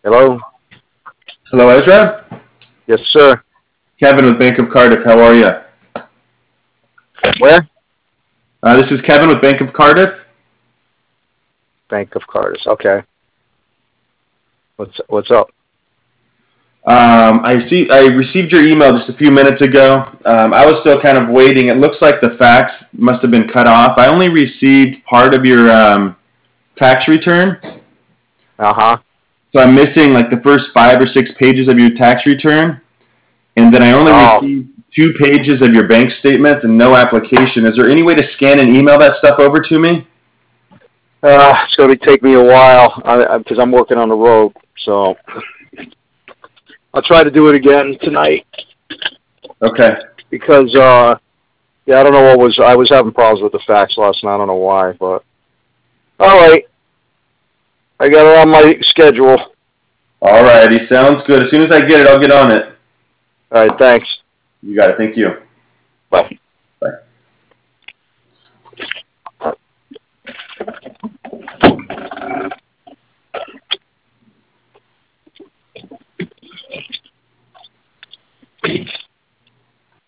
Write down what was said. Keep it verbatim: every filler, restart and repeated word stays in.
Hello? Hello, Ezra. Yes, sir. Kevin with Bank of Cardiff. How are you? Where? Uh, this is Kevin with Bank of Cardiff. Bank of Cards. Okay. What's what's up? Um, I see. I received your email just a few minutes ago. Um, I was still kind of waiting. It looks like the fax must have been cut off. I only received part of your um, tax return, Uh huh. so I'm missing like the first five or six pages of your tax return, and then I only Oh, received two pages of your bank statement and no application. Is there any way to scan and email that stuff over to me? uh, it's going to take me a while because I'm working on the road. So I'll try to do it again tonight Okay. because uh, yeah, I don't know what was I was having problems with the fax last night. I don't know why, but all right, I got it on my schedule. Alrighty, sounds good. As soon as I get it, I'll get on it. All right, thanks. You got it. Thank you. Bye.